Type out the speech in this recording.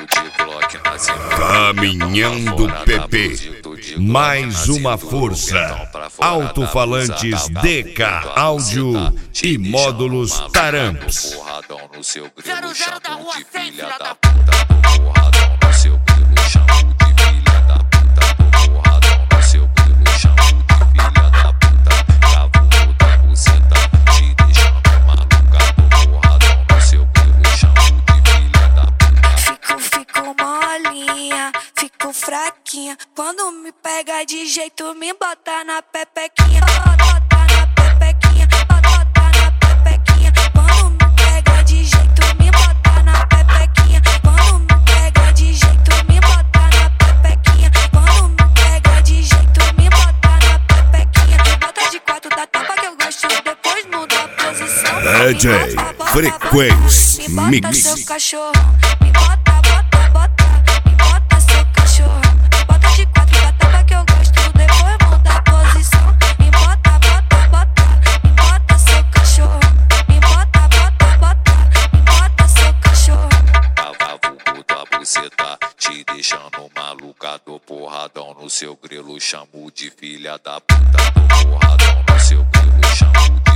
Caminhão do PP, mais uma força. Alto-falantes DK Áudio e módulos Taramps. 00 da rua 100, filha da Fico fraquinha quando me pega de jeito, me bota na pepequinha, bota na pepequinha, bota na pepequinha. Quando me pega de jeito, me bota na pepequinha. Quando me pega de jeito, me bota na pepequinha. Quando me pega de jeito, me bota na pepequinha. Bota de quatro da tapa que eu gosto, depois muda a posição. DJ Frequência Mix. Seu cachorro, me bota. Te deixando maluca, dou porradão no seu grelo, chamo de filha da puta, dou porradão no seu grelo, chamo de